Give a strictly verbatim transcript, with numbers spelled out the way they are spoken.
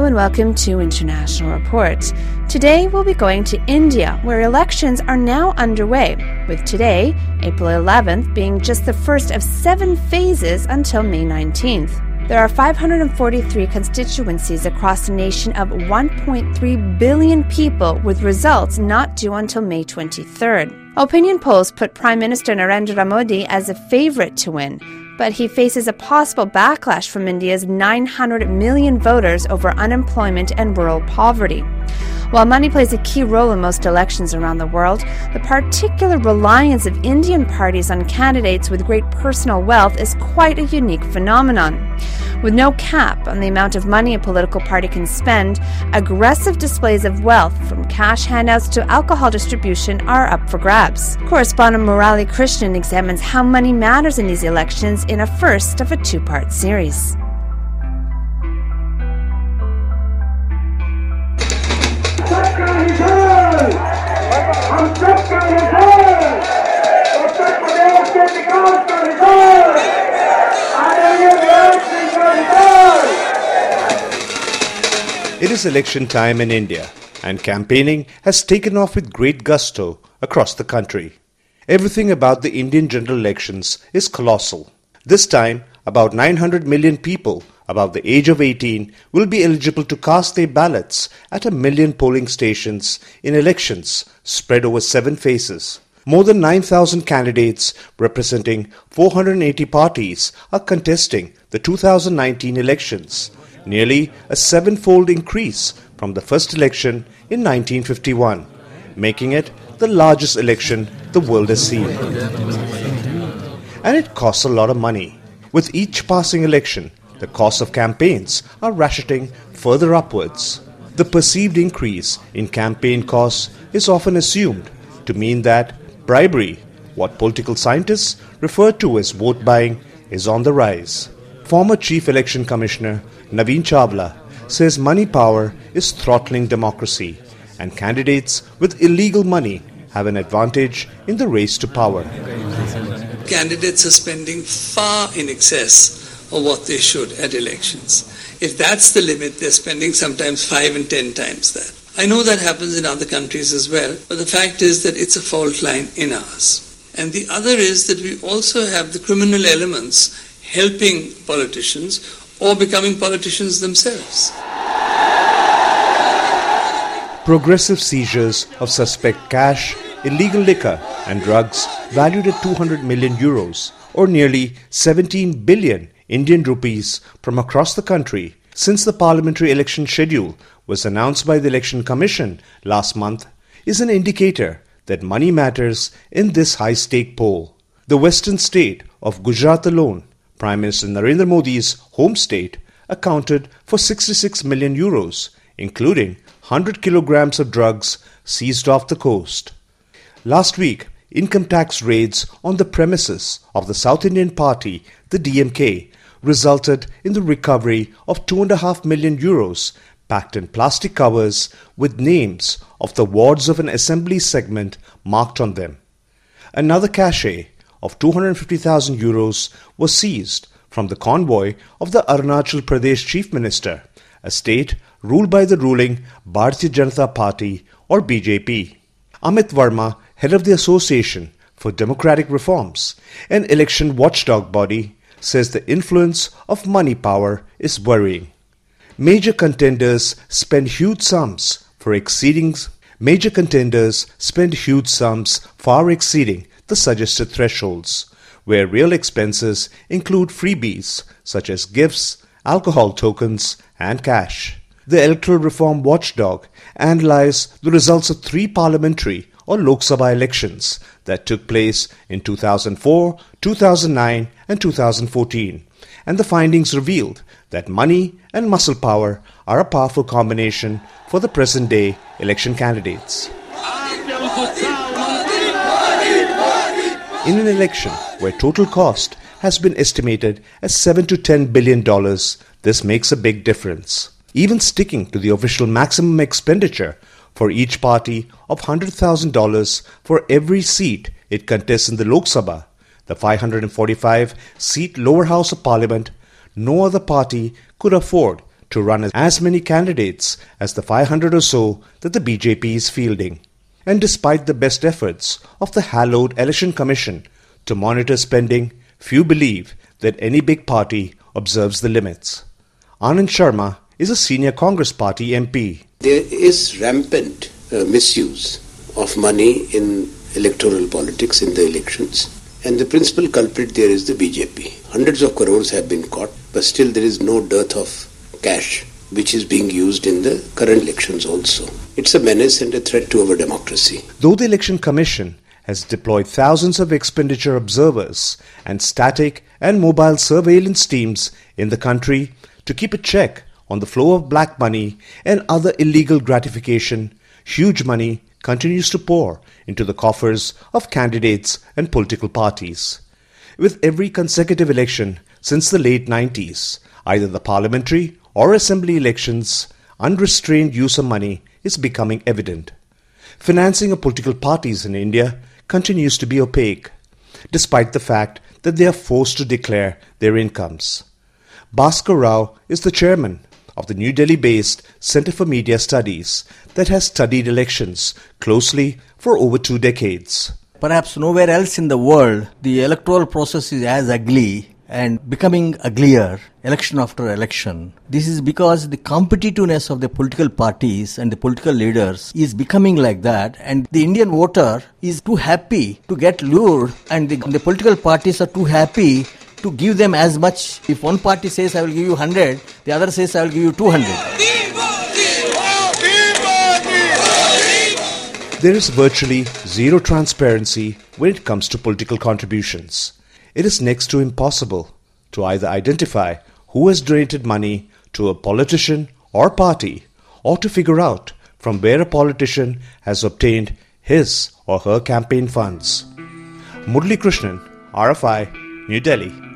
and welcome to International Report. Today we'll be going to India, where elections are now underway, with today, April eleventh, being just the first of seven phases until May nineteenth. There are five hundred forty-three constituencies across a nation of one point three billion people, with results not due until May twenty-third. Opinion polls put Prime Minister Narendra Modi as a favorite to win, but he faces a possible backlash from India's nine hundred million voters over unemployment and rural poverty. While money plays a key role in most elections around the world, the particular reliance of Indian parties on candidates with great personal wealth is quite a unique phenomenon. With no cap on the amount of money a political party can spend, aggressive displays of wealth, from cash handouts to alcohol distribution, are up for grabs. Correspondent Murali Krishnan examines how money matters in these elections in a first of a two-part series. It is election time in India, and campaigning has taken off with great gusto across the country. Everything about the Indian general elections is colossal. This time, about nine hundred million people above the age of eighteen will be eligible to cast their ballots at a million polling stations in elections spread over seven phases. More than nine thousand candidates representing four hundred eighty parties are contesting the two thousand nineteen elections, nearly a seven-fold increase from the first election in nineteen fifty-one, making it the largest election the world has seen. And it costs a lot of money. With each passing election, the costs of campaigns are ratcheting further upwards. The perceived increase in campaign costs is often assumed to mean that bribery, what political scientists refer to as vote buying, is on the rise. Former Chief Election Commissioner Naveen Chawla says money power is throttling democracy, and candidates with illegal money have an advantage in the race to power. Candidates are spending far in excess of what they should at elections. If that's the limit, they're spending sometimes five and ten times that. I know that happens in other countries as well, but the fact is that it's a fault line in ours. And the other is that we also have the criminal elements helping politicians or becoming politicians themselves. Progressive seizures of suspect cash, illegal liquor and drugs valued at two hundred million euros, or nearly seventeen billion Indian rupees, from across the country since the parliamentary election schedule was announced by the Election Commission last month, is an indicator that money matters in this high-stake poll. The western state of Gujarat alone, Prime Minister Narendra Modi's home state, accounted for sixty-six million euros, including one hundred kilograms of drugs seized off the coast. Last week, income tax raids on the premises of the South Indian party, the D M K, resulted in the recovery of two and a half million euros packed in plastic covers with names of the wards of an assembly segment marked on them. Another cachet of two hundred fifty thousand euros was seized from the convoy of the Arunachal Pradesh Chief Minister, a state ruled by the ruling Bharatiya Janata Party, or B J P. Amit Verma, head of the Association for Democratic Reforms, an election watchdog body, says the influence of money power is worrying. Major contenders spend huge sums for exceeding major contenders spend huge sums far exceeding the suggested thresholds, where real expenses include freebies such as gifts, alcohol tokens, and cash. The Electoral Reform Watchdog analyzed the results of three parliamentary or Lok Sabha elections that took place in two thousand four, two thousand nine, and two thousand fourteen, and the findings revealed that money and muscle power are a powerful combination for the present-day election candidates. In an election where total cost has been estimated at seven to ten billion dollars, this makes a big difference. Even sticking to the official maximum expenditure for each party of one hundred thousand dollars for every seat it contests in the Lok Sabha, the five hundred forty-five seat lower house of parliament, no other party could afford to run as many candidates as the five hundred or so that the B J P is fielding. And despite the best efforts of the hallowed Election Commission to monitor spending, few believe that any big party observes the limits. Anand Sharma is a senior Congress party M P. There is rampant uh, misuse of money in electoral politics in the elections. And the principal culprit there is the B J P. Hundreds of crores have been caught, but still there is no dearth of cash which is being used in the current elections also. It's a menace and a threat to our democracy. Though the Election Commission has deployed thousands of expenditure observers and static and mobile surveillance teams in the country to keep a check on the flow of black money and other illegal gratification, huge money continues to pour into the coffers of candidates and political parties. With every consecutive election since the late nineties, either the parliamentary or assembly elections, unrestrained use of money is becoming evident. Financing of political parties in India continues to be opaque, despite the fact that they are forced to declare their incomes. Bhaskar Rao is the chairman of the New Delhi-based Centre for Media Studies that has studied elections closely for over two decades. Perhaps nowhere else in the world the electoral process is as ugly and becoming uglier election after election. This is because the competitiveness of the political parties and the political leaders is becoming like that, and the Indian voter is too happy to get lured, and the, the political parties are too happy to give them as much. If one party says I will give you one hundred, the other says I will give you two hundred. There is virtually zero transparency when it comes to political contributions. It is next to impossible to either identify who has donated money to a politician or party, or to figure out from where a politician has obtained his or her campaign funds. Murali Krishnan, R F I, New Delhi.